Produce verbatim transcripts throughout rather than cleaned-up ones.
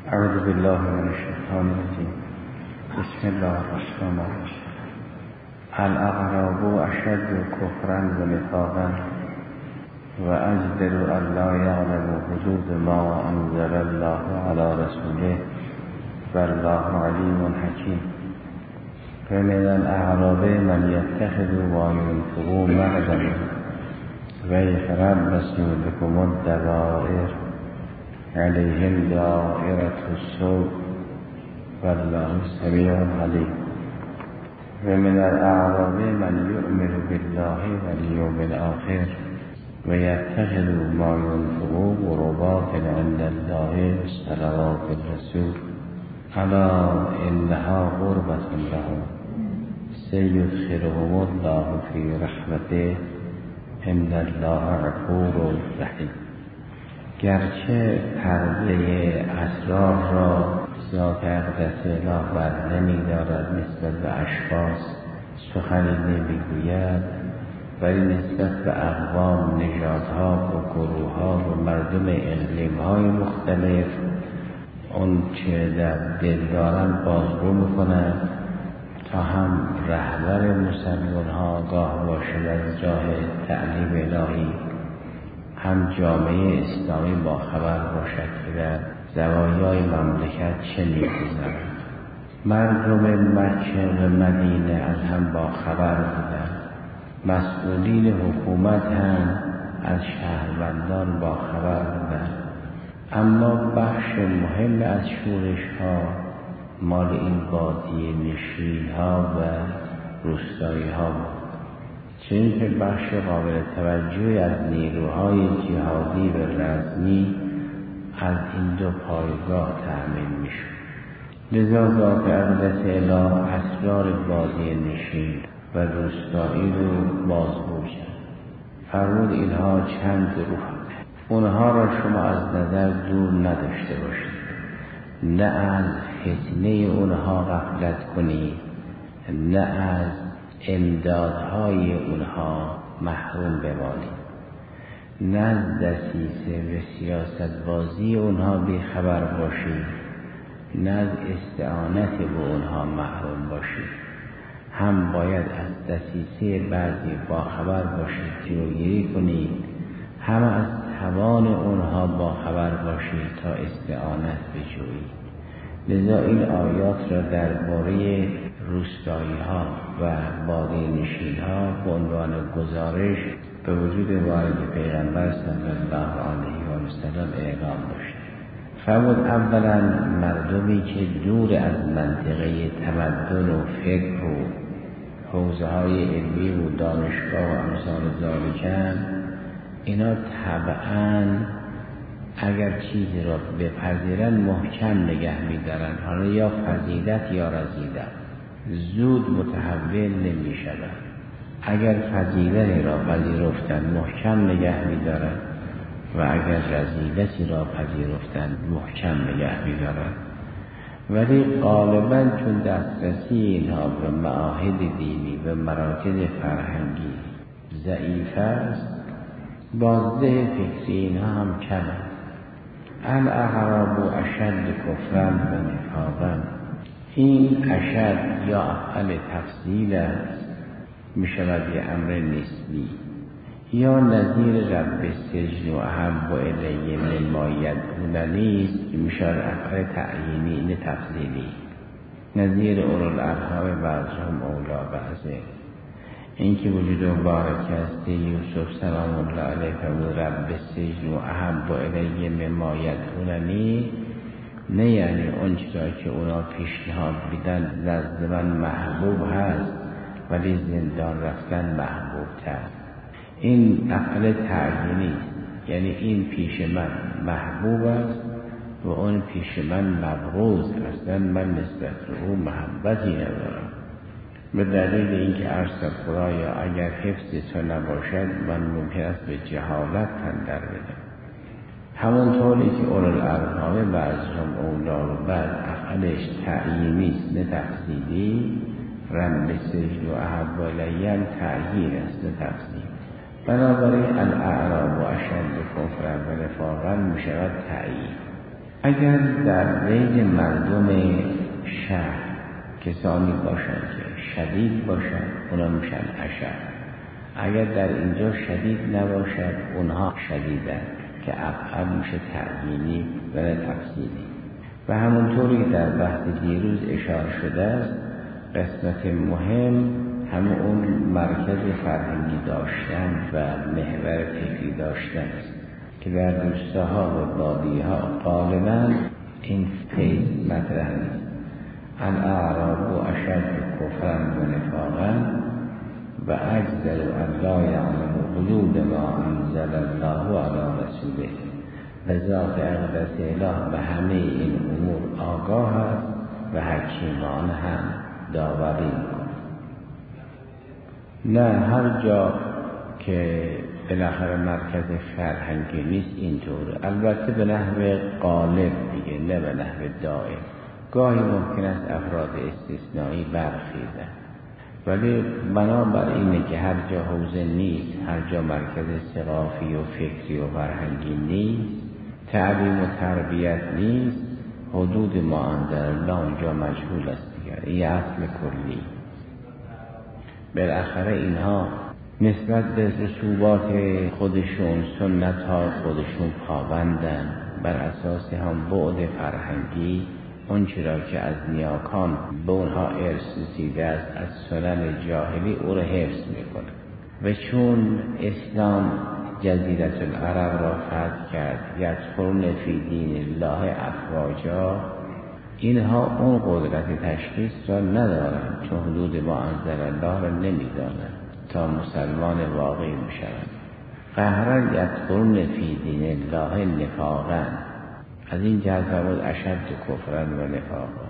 اعوذ بالله من الشیطان الرجیم. بسم الله الرحمن الرحیم. الاعراب اشد کفرا و نفاقا و اجدر ان لا یعلم حدود ما انزل الله علی رسوله والله علیم حکیم. فمن الاعراب من یتخذ ما ينفق مغرما ويتربص بكم الدوائر عليهم دائرة السوء والله سميع عليم. ومن الأعراب من يؤمن بالله واليوم الآخر ويتخذ ما ينفق قربات عند الله صلوات الرسول ألا إنها قربة لهم سيدخلهم الله في رحمته ان الله غفور رحیم. گرچه پرده اسرار را ذات اقدس اله بر نمی دارد، نسبت به اشخاص سخنی نمیگوید، ولی نسبت به اقوام، نژادها و گروهها و مردم اقلیم‌های مختلف اون چه در دل دارند بازگو می‌کند تا هم رهبر مسلمان ها گاه باشد از راه تعلیم الهی، هم جامعه اسلامی با خبر باشد که در زوایای مملکت چه می‌گذرد. مردم مکه و مدینه از هم با خبر بودند، مسئولین حکومت هم از شهروندان با خبر بودند، اما بخش مهم از شورش ها مال این بادیه نشین ها و روستایی ها بود، چون که بخش قابل توجهی از نیروهای جهادی و رزمی از این دو پایگاه تأمین می شد. لذا ذات اقدس اله اسرار بادیه نشین و روستایی رو بازگو کرد. فرمود اینها چند گروه، اونها را شما از نظر دور نداشته باشید، نه از فتنه اونها غفلت کنید، نه از امدادهای اونها محروم بمانید، نه از دسیسه و سیاست بازی اونها بیخبر باشید، نه از استعانت به اونها محروم باشید. هم باید از دسیسه بعضی باخبر باشید، جلوگیری کنید، هم از توان اونها باخبر باشید تا استعانت بجویید. لذا این آیات را درباره روستایی ها و بادیه نشین ها به عنوان گزارش به وجود وارد پیغمبر صلی الله علیه و سلم اعلام داشت. فرمود اولا مردمی که دور از منطقه تمدن و فکر و حوزه های علمی و دانشگاه و امثال ذالکن، اینا طبعاً اگر چیزی را بپذیرن محکم نگه می‌دارن، حالا یا فضیلت یا رذیلت، زود متحول نمی شود. اگر فضیلتی را پذیرفتن محکم نگه می‌دارن و اگر رذیلتی را پذیرفتن محکم نگه می‌دارن. ولی غالباً چون دسترسی اینها به معاهد دینی و مراکز فرهنگی ضعیف است، بازده فکری اینها هم کم است. الاعراب اشد کفرا و نفاقا، این اشد یا افعل تفضیل است، می شود یه امر نسبی، یا نظیر رب السجن و احب الی مما یدعوننی که می شود افعل تعیینی، این تفضیلی، نظیر اولوالارحام بعضهم اولی بعضه. این که وجود مبارک است یوسف سلام الله علیه فرمود رب السجن و احب الی مما یدعوننی، نه یعنی اون چیزایی که اونا پیشنهاد میدن نزد من محبوب هست ولی زندان رفتن محبوب تر. این افعال تعیینی، یعنی این پیش من محبوب است و اون پیش من مبغوض، اصلا من نسبت به او محبتی ندارم، به دلیل اینکه عرض خدایا اگر حفظ تو نباشد من ممکن است به جهالت تندر بدم. همونطوری که اولوالارحام بعضهم اولی بعض افعالش تعیینی است نه تفضیلی، رب السجن و احب الی هم تعیین است نه تفضیل. بنابراین الاعراب و اشد کفرا و نفاقا می شود تعیین. اگر در بین مردم شهر کسانی باشند که شدید باشند اونا میشن اشد، اگر در اینجا شدید نباشد اونها شدیدن که ابعد میشه تعیینی و نه تفصیلی. و همونطوری که در بحث دیروز اشاره شده است، قسمت مهم همه اون مرکز فرهنگی داشتن و محور فکری داشتن است که در روستاها و بادیها غالبا این فیض مطرح نیست. الاعراب اشد کفرا و نفاقا و اجدر ان لا یعلم حدود ما انزل الله علی رسوله. و ذات اقدس اله به همه این امور آگاه است و حکیمان هم داوری می‌کند. نه هر جا که بالاخره مرکز فرهنگی نیست اینطوره، البته به نحو غالب دیگه، نه به نحو دائم. گاهی ممکن است افراد استثنایی برخیزند، ولی بنابر اینه که هر جا حوزه نیست، هر جا مرکز ثقافی و فکری و فرهنگی نیست، تعلیم و تربیت نیست، حدود ما انزل الله اونجا مجهول است دیگر. این اصل کلی. بالاخره اینها نسبت به رسوبات خودشون، سنت ها خودشون پابندن، بر اساس هم بعد فرهنگی اون چرا که از نیاکان به اونها ارث رسیده است از سنن جاهلی او را حفظ میکنه. و چون اسلام جزیره العرب را فتح کرد، یدخلون فی دین الله افواجا، اینها اون قدرت تشخیص را ندارند، چون حدود ما انزل الله را نمیدانند تا مسلمان واقعی میشوند. قهرا یدخلون فی دین الله نفاقا، از این جهت فرمود اشد کفرا و نفاقا،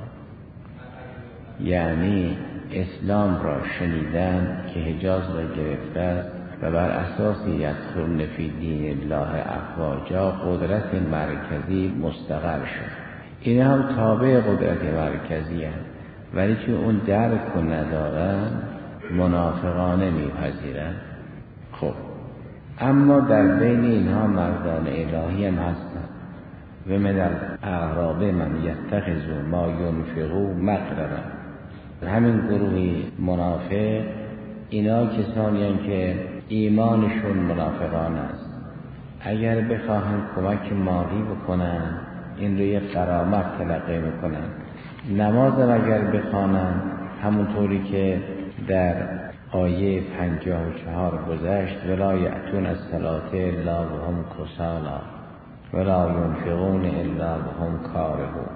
یعنی اسلام را شنیدن که حجاز را گرفته و بر اساس یدخلون فی دین الله افواجا قدرت مرکزی مستقر شد. این هم تابع قدرت مرکزی هست، ولی چون اون درک رو ندارن منافقانه میپذیرن. خب اما در بین اینها مردان الهی هم هستن. و من الاعراب من یتخذ ما ینفقوا مغرما. همین گروهی منافق، اینا کسانی هستند که ایمانشون منافقان است. اگر بخواهند کمک مالی بکنن این رو یک غرامت تلقی میکنن. نماز اگر بخوانند همونطوری که در آیه پنجاه و چهار گذشت، ولا یأتون الصلاة الا وهم کسالی ولا ینفقون الا وهم کارهون.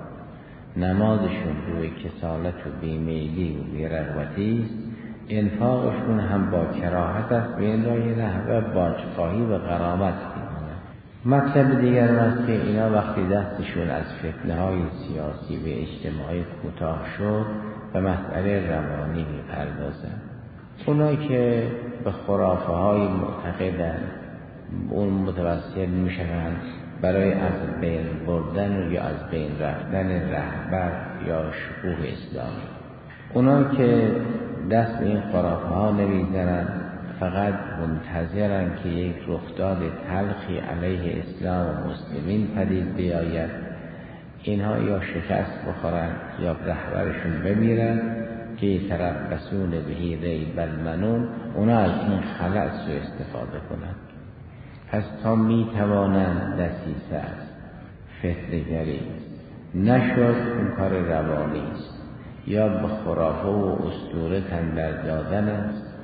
نمازشون روی کسالت و بیمیلی و بیرغبتی است، انفاقشون هم با کراهت است، به این راه نحوه باجخواهی و غرامت می‌کنند. مطلب دیگر است که اینا وقتی دستشون از فتنه های سیاسی و اجتماعی کوتاه شد به مسئله روانی می‌پردازند. اونایی که به خرافه های معتقدند اون متوسل میشوند برای از بین بردن یا از بین رفتن رهبر یا شکوه اسلامی. اونا که دست به این خرافه ها نمیزنن، فقط منتظرن که یک رخداد تلخی علیه اسلام و مسلمین پدید بیاید، اینها یا شکست بخورن یا رهبرشون بمیرن که تربصون بهی ریب المنون، اونا از این خلأ سوء استفاده کنن. پس تا می توانند دسیسه است، فتنه‌گری نشد، اون کار روانی است، یا به خرافه و اسطوره تن در دادن است،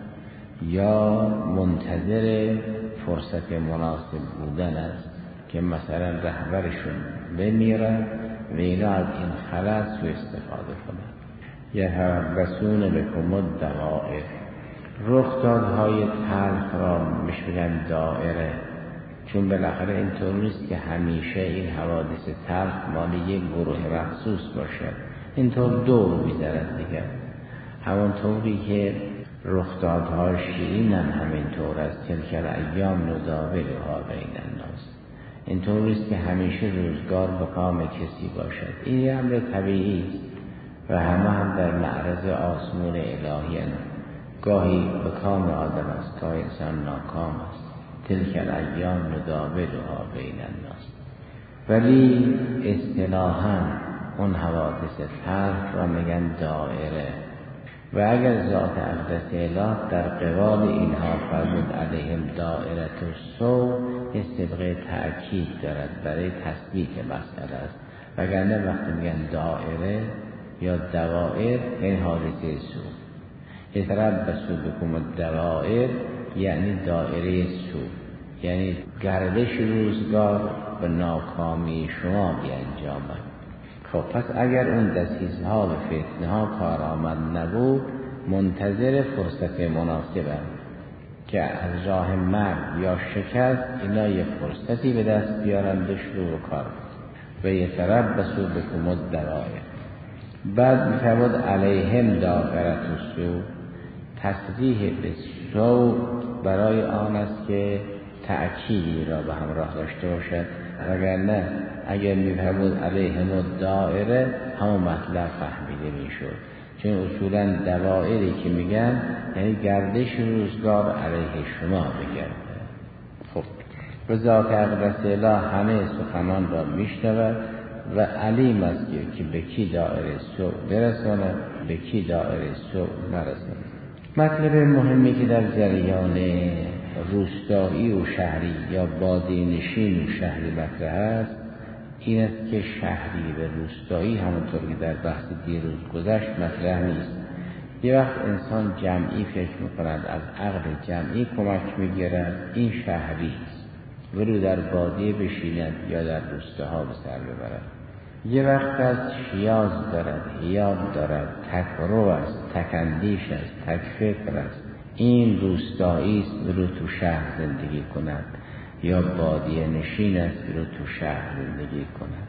یا منتظر فرصت مناسب بودن است که مثلا رهبرشون بمیرن و اینا از این خلأ سوء استفاده کنند. یتربصون بکم الدوائر. رخدادهای تلخ را میشن دائره، چون بالاخره اینطور نیست که همیشه این حوادث تلخ مال یک گروه مخصوص باشد، اینطور دور می‌زند دیگر. همونطوری که رخدادهای شیرین هم همینطور است، تلک الایام نداولها بین الناس. اینطور نیست که همیشه روزگار به کام کسی باشد، این امر طبیعی است و همه هم در معرض آسمون الهی هستند. گاهی به کام آدم است، گاهی انسان ناکام است. تلک الایام نداولها بین الناس. ولی اصطلاحاً اون حوادث تلخ را میگن دائره. و اگر ذات اقدس اله در قبال اینها فرمود علیهم دائره السوء، یه صبغه تأکید دارد برای تثبیت مسئله است. وگرنه وقتی میگن دائره یا دوائر این حادثه سوء، یتربصوا بکم الدوائر یعنی دائره سوء، یعنی گردش روزگار به ناکامی شما بیانجامد. خب پس اگر اون دسیسها و فتنه ها کارآمد نبود، منتظر فرصت مناسبه که از راه مرگ یا شکست اینا یه فرصتی به دست بیارن به شروع کار و یتربصوا بکم الدوائر. بعد میفرمود علیهم دائره السوء، تصریح به سوء برای آن است که تأکیدی را به همراه داشته باشد، وگرنه اگر میفرمود علیهم الدائره همون مطلب فهمیده میشد، چون اصولا دوائری که میگن یعنی گردش روزگار علیه شما بگرده. خب و ذات اقدس اله همه سخنان را میشنود و علیم است که به کی دائره سوء برساند، به کی دائره سوء نرساند. مطلب مهمی که در جریان روستایی و شهری یا بادی‌نشین و شهری مطرح است این است که شهری و روستایی همونطور که در بحث دیروز گذشت مطرح نیست. یه وقت انسان جمعی فکر می‌کند، از عقل جمعی کمک می‌گیرد، این شهری است، ولو در بادیه بشیند یا در روستاها به سر ببرد. یه وقت از شیاز دارد، حیاب دارد، تکرو است، تکندیش است، تکفکر است، این روستایی است ولو تو شهر زندگی کند، یا بادیه نشین است ولو تو شهر زندگی کند.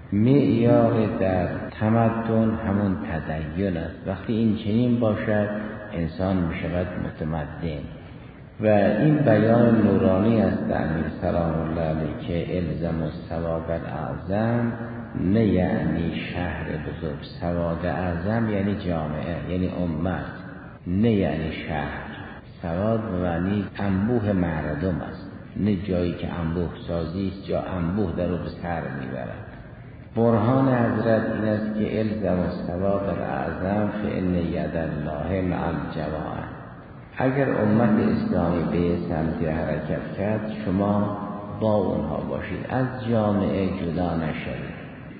معیار در تمدن همون تدین است. وقتی این چنین باشد انسان میشود متمدن. و این بیان نورانی است امیر سلام الله علیه که الزم السواد الاعظم، نه یعنی شهر بزرگ، سواد اعظم یعنی جامعه، یعنی امت، نه یعنی شهر. سواد معنی انبوه مردم است، نه جایی که انبوه سازی است، جا انبوه در رو به سر میبرد. برهان حضرت این است که الزم السواد الاعظم فإن ید الله مع الجماعه. اگر امت اسلامی به سمت حرکت کرد شما با اونها باشید، از جامعه جدا نشوید.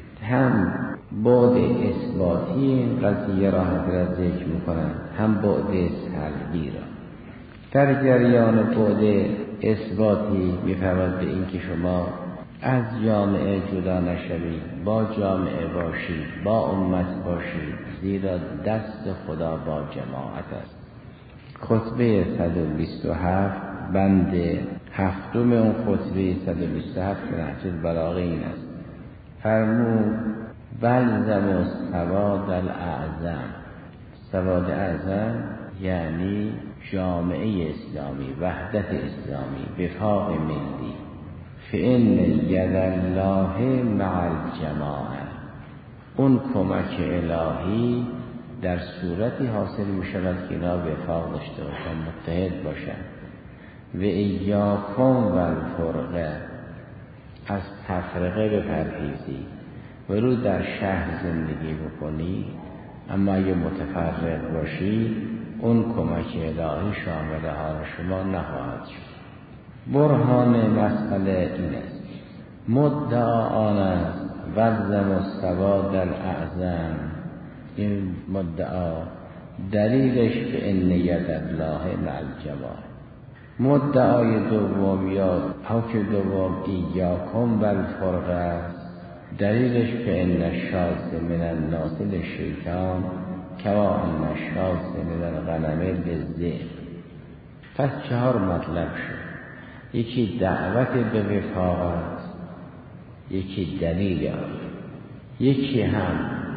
هم بعد اثباتی قضیه را حضرت ذکر میکنند، هم بعد سلبی را. در جریان بعد اثباتی میفرماید به این که شما از جامعه جدا نشوید، با جامعه باشید، با امت باشید، زیرا دست خدا با جماعت است. خطبه صد و بیست و هفت بند هفتم اون خطبه صد و بیست و هفت که نهج البلاغه این است، فرمود بلزم السواد الاعظم. سواد اعظم یعنی جامعه اسلامی، وحدت اسلامی، وفاق ملی. فإن ید الله مع الجماعه. اون کمک الهی در صورتی حاصل می شود که اینا وفاق داشته باشن، متحد باشن. و ایاکم و الفرقه، از تفرقه بپرهیزید. ولو در شهر زندگی بکنی اما اگه متفرق باشی اون کمک الهی شامل حال شما نخواهد شد. برهان مسئله این است، مدعا آن است والزم السواد الاعظم. این مدعا دلیلش به ان ید الله مع الجماعه. مدعای دوم یا حکم دوم ایاکم و الفرقه است، دلیلش به ان الشاذ من الناس للشیطان کما ان الشاذ من الغنم للذئب. پس چهار مطلب شد. یکی دعوت به وفاق است، یکی دلیل آن، یکی هم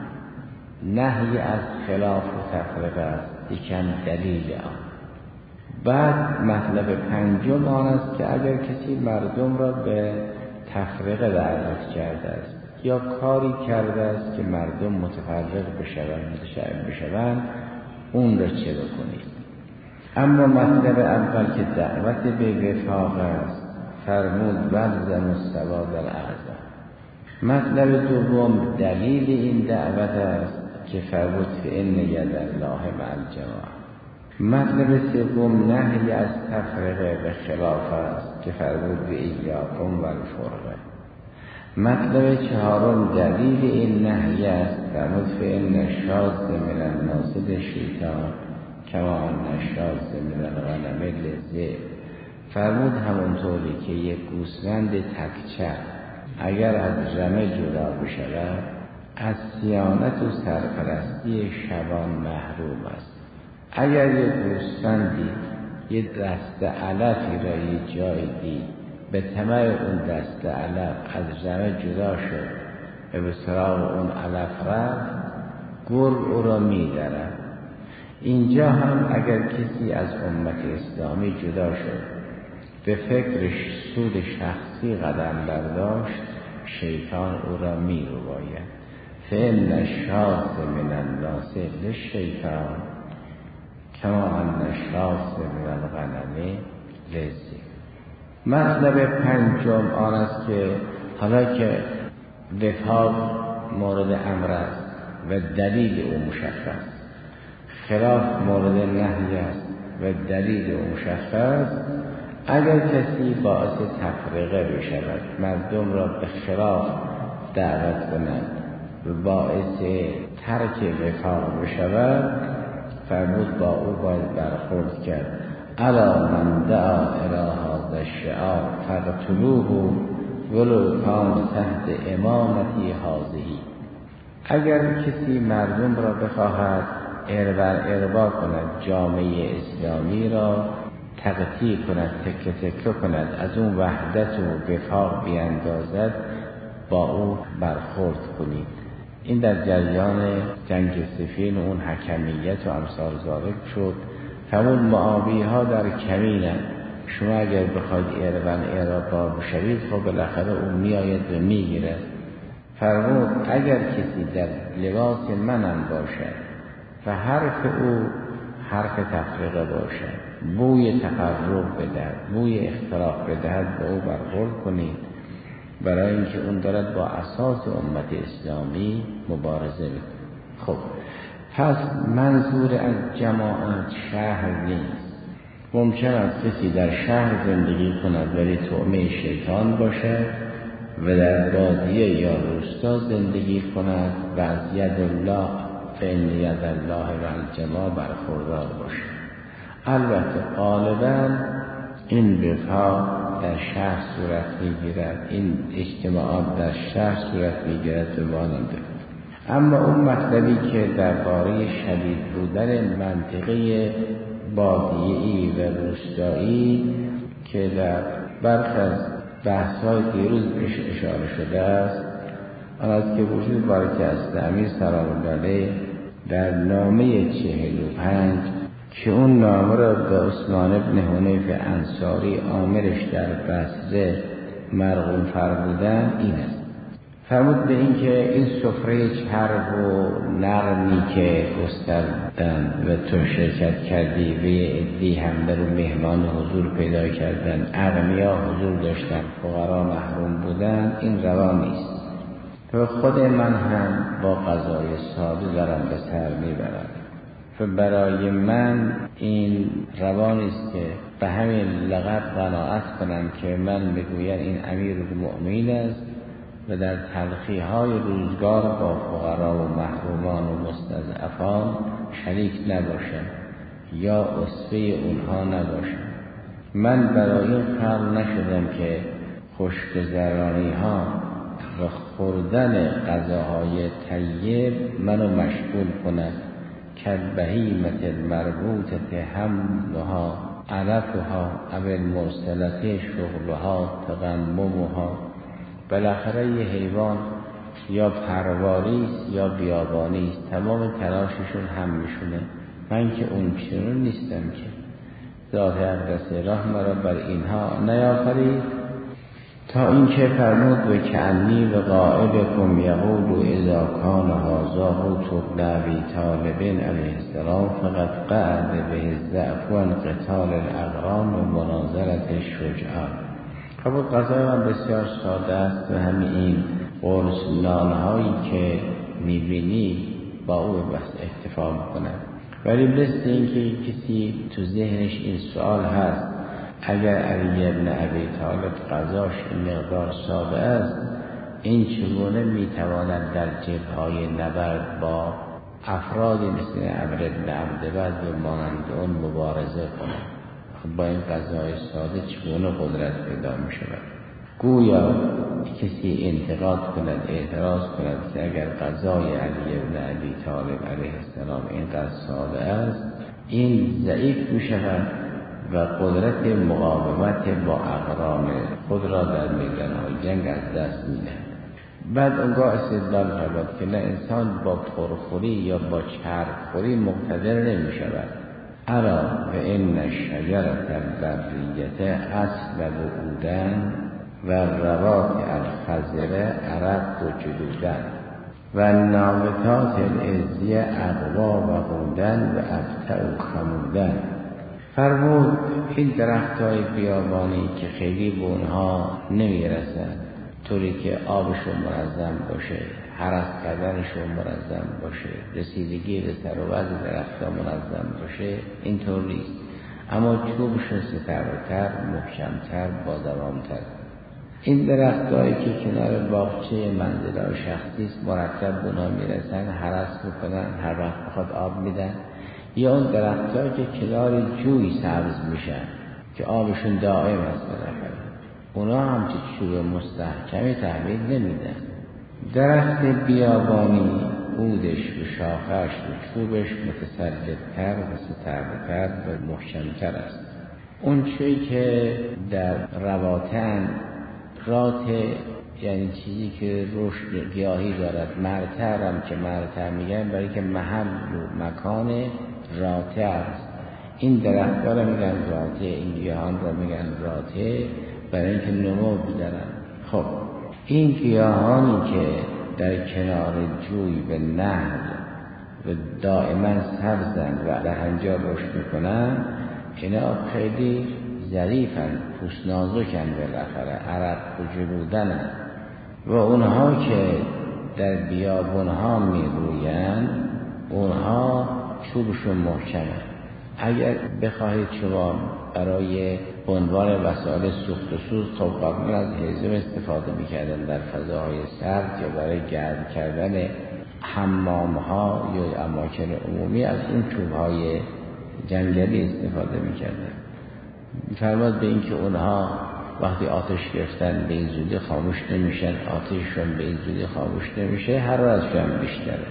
نهی از خلاف و تفرقه است، یکی هم دلیل آن. بعد مطلب پنجم آن است که اگر کسی مردم را به تفرقه دعوت کرده است یا کاری کرده است که مردم متفرق بشوند، متشعب بشوند، اون را چه بکنید؟ اما مطلب اول که دعوت به وفاق است، فرمود والزم السواد الاعظم. مطلب دوم دلیل این دعوت است که فرمود فإن ید الله مع الجماعة. مطلب سوم نهی از تفرقه و خلاف است که فرمود بإیاکم و الفرقه. مطلب چهارم دلیل این نهی است فرمود فإن الشاذ من الناس الشیطان کما ان الشاذ من الغنم للذئب. فرمود همونطوری که یک گوسفند تکچر اگر از رمه جدا بشود از صیانت و سرپرستی شبان محروم است. اگر یک گوسفندی یک دست علفی را یک جای دید به طمع اون دست علف از رمه جدا شد و به سراغ اون علف رفت، گرگ او را می درد. اینجا هم اگر کسی از امت اسلامی جدا شد به فکر سود شخصی قدم برداشت، شیطان او را می رو باید. فإن الشاذ من الناس للشیطان کما ان الشاذ من الغنم للذئب. مطلب پنجم آن است که حالا که وفاق مورد امر است و دلیل او مشخص، خلاف مورد نهی است و دلیل او مشخص، اگر کسی باعث تفرقه بشود، مردم را به خلاف دعوت کند و باعث ترک وفاق بشود، فرمود با او باید برخورد کرد. الا من دعا الی هذا الشعار فاقتلوه ولو کان تحت امامتی هذه. اگر کسی مردم را بخواهد اربر اربا کند، جامعه اسلامی را تقطیع کند، تکه تکه کند، از اون وحدت و وفاق بیاندازد، با او برخورد کنید. این در جریان جنگ صفین اون حکمیت و امثال ذالک شد. همون معاویه ها در کمینن، شما اگر بخواید اربن اربا بشوید خب بالاخره اون میآید و میگیرد. فرمود اگر کسی در لباس منم باشد و حرف او حرف تفرقه باشد، بوی تفرق بدهد، بوی اختلاف بدهد، به او برخورد کنید، برای اینکه اون دارد با اساس امت اسلامی مبارزه می‌کند. خب پس منظور از جماعت شهر نیست. ممکن است کسی در شهر زندگی کند ولی طعمه شیطان باشد و در بادیه یا روستا زندگی کند و از ید الله فإن ید الله و الجماع برخوردار باشد. البته غالبا این وفاق در شهر صورت میگیرد، این اجتماعات در شهر صورت میگیرد به ماننده. اما اون مطلبی که درباره شدید بودن منطقه بادیه‌ای و روستایی که در برخی از بحث‌های دیروز بهش اشاره شده است، آن است که وجود بارک است امیر سلام الله علیه در نامه چهل و پنج که اون نامه را به عثمان ابن حنیف انصاری عاملش در بصره مرغوم فرمودن این است. فرمود به این که این سفره چرب و نرمی که گستردن و تو شرکت کردی و یه عده‌ای هم در اون مهمان حضور پیدا کردن، اغنیا حضور داشتن، فقرا محروم بودن، این روا نیست. تو خود من هم با غذای ساده دارم به سر میبرم و برای من این روا نیست که به همین لقب قناعت کنم که من بگویم این امیرالمؤمنین است و در تلخی های روزگار با فقرا و محرومان و مستضعفان شریک نباشم یا اسوه اونها نباشم. من برای این خلق نشدم که خوشگذرانی ها و خوردن غذاهای طیب منو مشغول کند که بهیمت المربوطه حملها علفها اول مرسلت شغلها تغممها. بالاخره یه حیوان یا پرواری است یا بیابانی است، تمام تلاششون هم میشونه. من که اون چنون نیستم که ذات اقدس راه مرا بر اینها نیافرید، تا اینکه فرمود و کعنی و قائبکم یقول اذا کان هذا قوت ابی طالب علیه السلام فقد قعد به الضعف و انقتال الاقران و مناظرت الشجعان. خب قضا هم بسیار ساده است و همین این قرص نانهایی که میبینی با او بس اکتفا میکنن. ولی مثل این که کسی تو ذهنش این سوال هست اگر علی ابن ابی طالب قضاش این مقدار ساده است، این چگونه میتواند در جبهه‌های نبرد با افرادی مثل عمرو بن عبدود و مانند اون مبارزه کند؟ با این قضای ساده چگونه قدرت پیدا می شود؟ گویا کسی انتقاد کند، اعتراض کند که اگر قضای علی ابن ابی طالب علیه السلام اینقدر ساده است، این ضعیف می شود و قدرت مقاومت با اقران خود را در میدانهای جنگ از دست می دهد. بعد اونگاه استدلال فرمود که نه، انسان با پرخوری یا با چربخوری مقتدر نمی شود. الا و ان شجرة البریة اصل وعودن و روات الخضر عرق و جلودن و نابتات العزیه اقوا و قودن و ابتع و خمودن. فرمود این درخت های بیابانی که خیلی به اونها نمی رسد، طوری که آبشون منظم باشه، حرس کردنشون منظم باشه، رسیدگی به سر و وضع درخت‌ها منظم باشه، اینطور نیست. اما چوبشون سترتر، محکمتر، با دوامتر. این درخت‌هایی که کنار باغچه منزل‌های شخصی است مرتب به اونها میرسن، حرس میکنن، هر وقت بخواد آب میدن. یا اون درخت‌هایی که کنار جوی سبز میشن که آبشون دائم است بالاخره، اونا هم که چوب مستحکمی تحویل نمیدن. درخت بیابانی عودش و شاخش و چوبش متسلط‌تر و سترتر و محکمتر است. اون چیزی که در رواتن رات، یعنی چیزی که رشد گیاهی دارد، مرتع هم که مرتع میگن برای که محل و مکان راته است. این درخت را میگن راته، این گیاهان را میگن راته برای اینکه نمو بدارن. خب این گیاهانی که در کنار جوی به نهر و دائما سبزن و در هنجا رشد میکنن، اینا خیلی ظریفن، پوست نازکن، بالاخره عرق و جلودن. و اونها که در بیابونها میروین، اونها چوبشون محکمه. اگر بخواهید شما برای عنوان وسایل سوخت و سوز، خب قبل از هیزم استفاده میکردن در فضاهای سرد یا برای گرم کردن حمام ها یا اماکن عمومی از اون چوبهای جنگلی استفاده میکردن. فرمود به این که اونها وقتی آتش گرفتن به این زودی خاموش نمیشن، آتششون به این زودی خاموش نمیشه، هر رازشون بیشتره.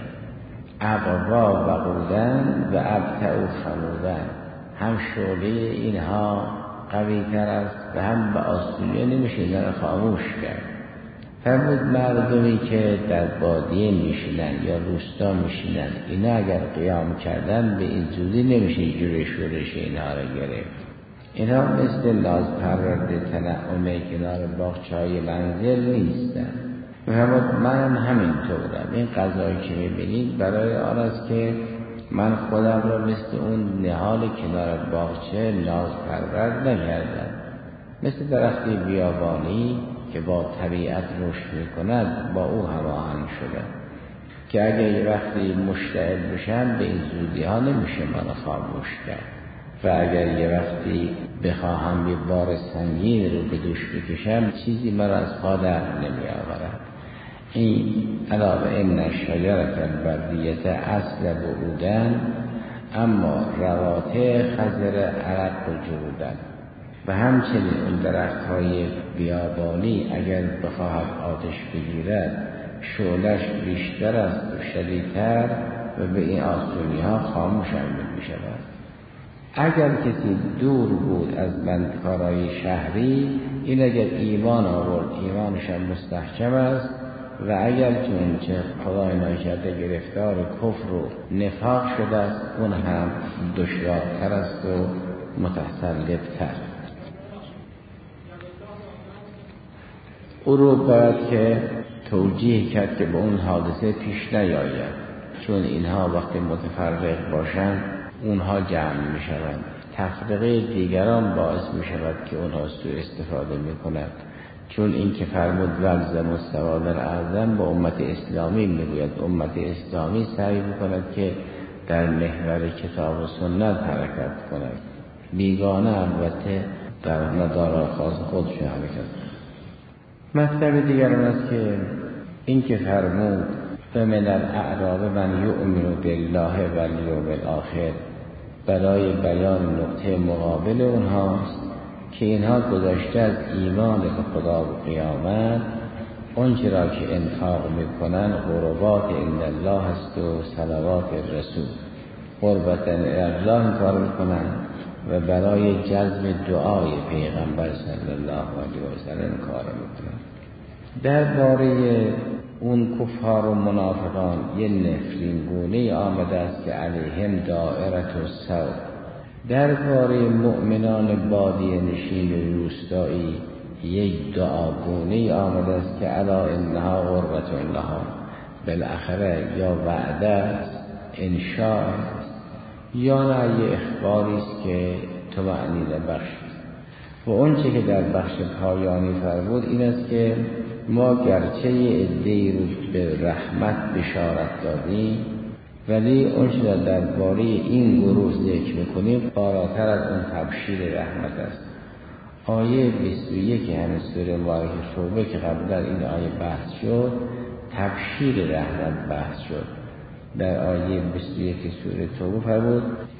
اقوا و قودن و ابتع و خمودن، هم شعله اینها قوی تر است و هم به آسونی نمیشه اینا خاموش کرد. فرمود مردمی که در بادیه میشینن یا روستا میشینن، اینا اگر قیام کردن به این زودی نمیشه جوری شورش اینها را گرفت. اینا مثل نازپرورده تنعمه کنار باغچه‌های منزل نیستن. فرمود منم همینطورم. این قضایی که میبینید برای آن است که من خودم را مثل اون نهال کنار باغچه نازپرورد نکردم، مثل درختی بیابانی که با طبیعت رشد میکند با او هماهنگ شدم، که اگه یه وقتی مشتعل بشم به این زودی ها نمیشه منو خاموش کرد. و اگر یه وقتی بخواهم یه بار سنگین رو به دوش بکشم، چیزی مرا از پا در نمی آورد. این علاوه این شجرة البریة اصل وعودن، اما رواته خضر عرق و جلودن. و همچنین اون درخت های بیابانی اگر بخواهد آتش بگیرد، شعلش بیشتر است و شدیدتر و به این آسونی ها خاموش هم می شود. اگر کسی دور بود از بندکارای شهری، این اگر ایمان آورد ایمانش هم مستحکم است، و اگر چون چه خدای ناکرده گرفتار کفر و نفاق شده است، اون هم دشوارتر است و متسلط‌تر. او رو باید که توجیه کرد که به اون حادثه پیش نیاید، چون اینها وقتی متفرق باشند اونها جمع می شوند. تفرقه دیگران باعث می شود که اونها سوء استفاده می کند. چون این که فرمود ولزم السواد الاعظم با امت اسلامی میگوید. امت اسلامی سعی میکند که در محور کتاب و سنت حرکت کند، بیگانه البته در مدارات خاص خودشون حرکت کند. مطلب دیگر اون است که این که فرمود فمن الاعراب من یؤمن بالله والیوم الاخر برای بیان نقطه مقابل اونهاست که اینها گذشته از ایمان به خدا و قیامت اونچه را که انفاق میکنن قربات عند الله است و صلوات رسول، قربت الله این کار میکنن و برای جذب دعای پیغمبر صلی الله علیه و سلم کار میکنن. درباره اون کفار و منافقان یه نفرین گونه آمده است که علیهم دائرة السوء. درباره مؤمنان بادیه نشین و روستایی یک دعاگونه آمده است که الا انها قربة لها، بالاخره یا وعده است، انشاء است، یا نه یه اخباری است که طمأنینه بخش. و اون چه که در بخش پایانی فرمود این است که ما گرچه یه عده‌ای رو به رحمت بشارت دادیم ولی اون چه درباره این گروه ذکر میکنیم بالاتر از اون تبشیر رحمت است. آیه بیست و یک همه سوره مبارکه توبه که قبل در این آیه بحث شد تبشیر رحمت بحث شد. در آیه بیست و یک سوره توبه فرمود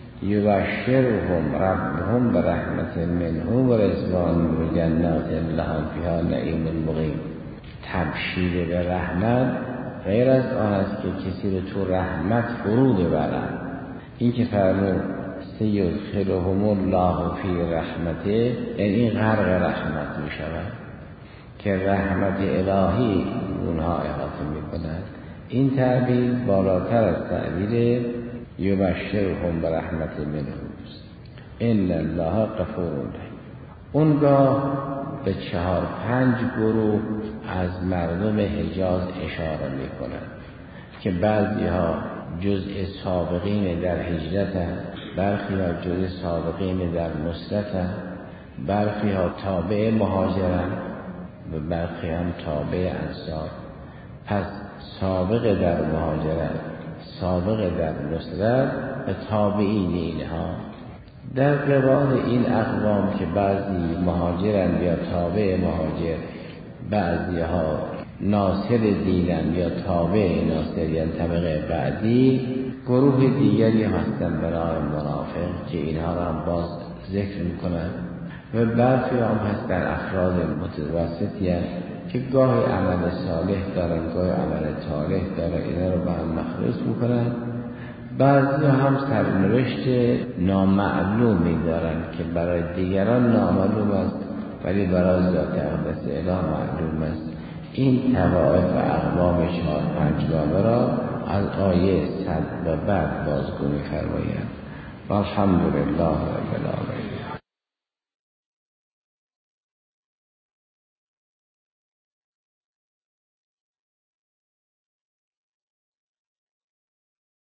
یبشرهم ربهم برحمت منه و رضوان و جنات لهم فیها نعیم مقیم. تبشیر به رحمت غیر از آن است که کسی رو تو رحمت فرو ببرند. این که فرمود سیدخلهم الله فی رحمته، یعنی این غرق رحمت می شود که رحمت الهی اونها احاطه می کند. این تعبیر بالاتر از تعبیر یبشرهم برحمت منه است. ان الله غفور رحیم. اونگاه به چهار پنج گروه از مردم حجاز اشاره می کند که بعضی ها جزء سابقین در هجرت هست، برخی ها جزء سابقین در نصرت هست، برخی ها تابع مهاجرن و برخی هم تابع انصار. پس سابق در مهاجرت، سابق در نصرت و تابعین اینها. در قبال این اقوام که بعضی مهاجرن یا تابع مهاجر، بعضی ها ناصر دینن یا تابع ناصر، یعنی طبقه بعدی، گروه دیگری هستن برای منافق که اینها را باز ذکر میکنن و بعضی هم هست در افراد متوسطی هست که گاهی عمل صالح دارن گاهی عمل طالح دارن، اینا رو به هم مخلوط میکنن. بعضی هم سرنوشت نامعلومی دارن که برای دیگران نامعلوم است ولی برای ذات اقدس اله معلوم است. این طوائف و اقوام چهار پنجگانه را از آیه صد و بعد بازگو می‌فرمایند. والحمدلله رب العالمین.